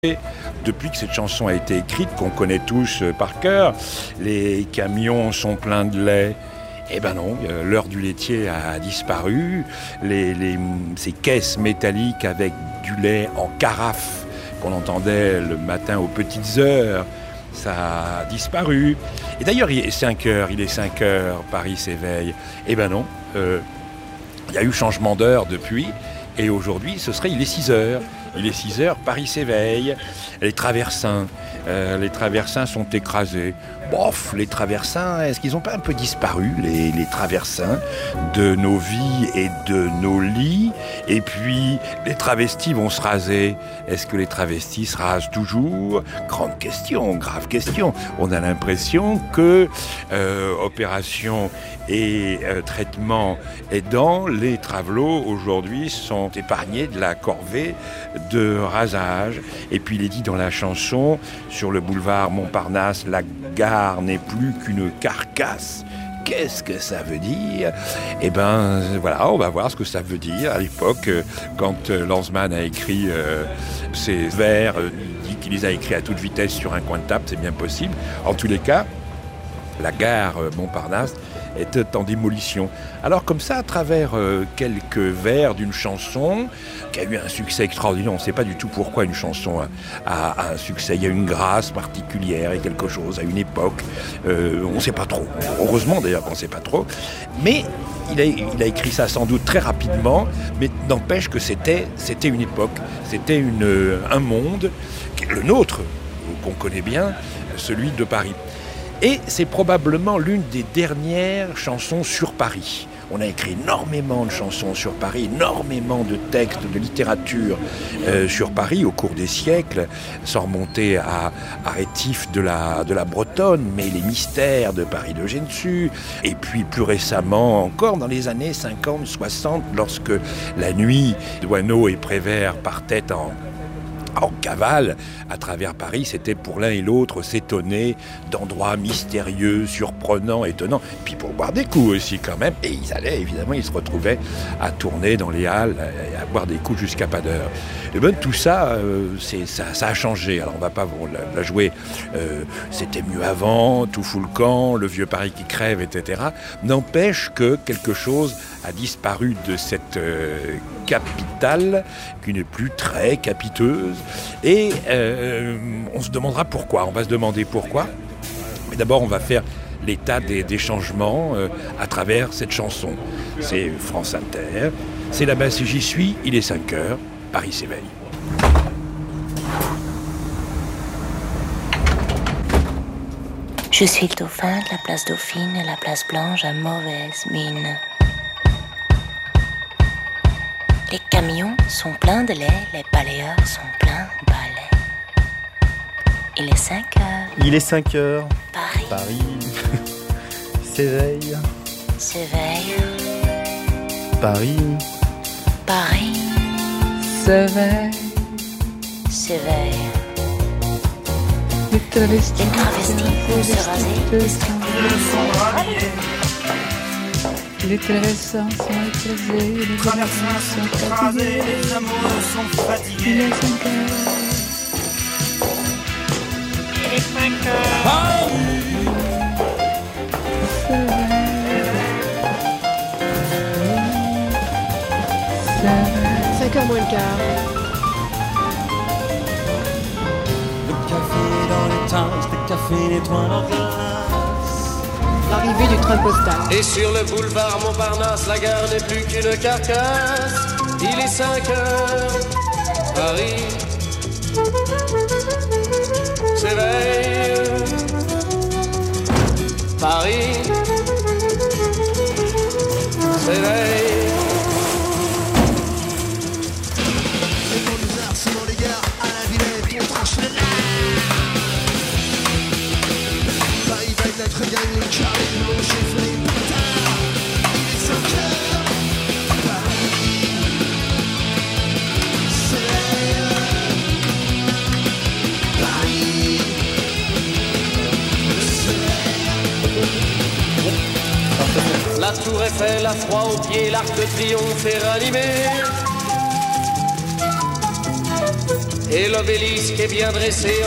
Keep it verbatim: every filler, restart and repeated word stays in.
Depuis que cette chanson a été écrite, qu'on connaît tous par cœur, les camions sont pleins de lait. Eh ben non, l'heure du laitier a disparu. Les, les, ces caisses métalliques avec du lait en carafe qu'on entendait le matin aux petites heures, ça a disparu. Et d'ailleurs, il est cinq heures, il est cinq heures, Paris s'éveille. Eh ben non, euh, il y a eu changement d'heure depuis. Et aujourd'hui, ce serait, il est six heures. Il est six heures, Paris s'éveille. Les traversins, euh, les traversins sont écrasés. Bof, les traversins, est-ce qu'ils n'ont pas un peu disparu, les, les traversins de nos vies et de nos lits? Et puis, les travestis vont se raser. Est-ce que les travestis se rasent toujours? Grande question, grave question. On a l'impression que euh, opération et euh, traitement aidant, les travelots aujourd'hui sont épargnés de la corvée de rasage. Et puis il est dit dans la chanson, sur le boulevard Montparnasse, la gare n'est plus qu'une carcasse. Qu'est-ce que ça veut dire? Eh ben voilà, on va voir ce que ça veut dire. À l'époque, quand Lanzmann a écrit euh, ses vers, euh, il dit qu'il les a écrits à toute vitesse sur un coin de table, c'est bien possible. En tous les cas, la gare Montparnasse était en démolition. Alors comme ça, à travers euh, quelques vers d'une chanson qui a eu un succès extraordinaire, on ne sait pas du tout pourquoi une chanson a, a, a un succès, il y a une grâce particulière et quelque chose à une époque, euh, on ne sait pas trop. Heureusement d'ailleurs qu'on ne sait pas trop, mais il a, il a écrit ça sans doute très rapidement, mais n'empêche que c'était, c'était une époque, c'était une, un monde, le nôtre, qu'on connaît bien, celui de Paris. Et c'est probablement l'une des dernières chansons sur Paris. On a écrit énormément de chansons sur Paris, énormément de textes, de littérature euh, sur Paris au cours des siècles, sans remonter à, à Rétif de la, de la Bretonne, mais les mystères de Paris de Gensu. Et puis plus récemment encore, dans les années cinquante soixante, lorsque la nuit, Douaneau et Prévert partaient en... en cavale à travers Paris, c'était pour l'un et l'autre s'étonner d'endroits mystérieux, surprenants, étonnants, puis pour boire des coups aussi quand même, et ils allaient évidemment, ils se retrouvaient à tourner dans les halles et à boire des coups jusqu'à pas d'heure. Et ben tout ça, euh, c'est, ça, ça a changé, alors on va pas bon, la, la jouer, euh, c'était mieux avant, tout fout le camp, le vieux Paris qui crève, et cetera. N'empêche que quelque chose a disparu de cette euh, capitale qui n'est plus très capiteuse. Et euh, on se demandera pourquoi, on va se demander pourquoi. Mais d'abord, on va faire l'état des, des changements euh, à travers cette chanson. C'est France Inter, c'est là-bas si j'y suis, il est cinq heures, Paris s'éveille. Je suis le dauphin de la place Dauphine et la place Blanche à mauvaise mine. Les camions sont pleins de lait, les balayeurs sont pleins de balais. Il est cinq heures. Il est cinq heures. Paris. Paris s'éveille. S'éveille. Paris. Paris. S'éveille. S'éveille. Les travestis. Les travestis vont se raser. Les traversins sont écrasés, les traversins sont écrasés, les amoureux sont fatigués. Il est cinq heures. Il est cinq heures. Paris cinq heures moins le quart. Le café dans les tasses, le café nettoie en glace. L'arrivée du train postal. Et sur le boulevard Montparnasse, la gare n'est plus qu'une carcasse. Il est cinq heures, Paris s'éveille. Paris s'éveille. Et pour nous arts, selon les gares, à la Villette, on tranche les Paris va être très bien, le carré, mon chef, les pétards. Il est cinq heures, Paris s'éveille. Paris s'éveille. La tour Eiffel a froid aux pieds, l'arc de triomphe est ranimé. et l'obélisque est bien dressé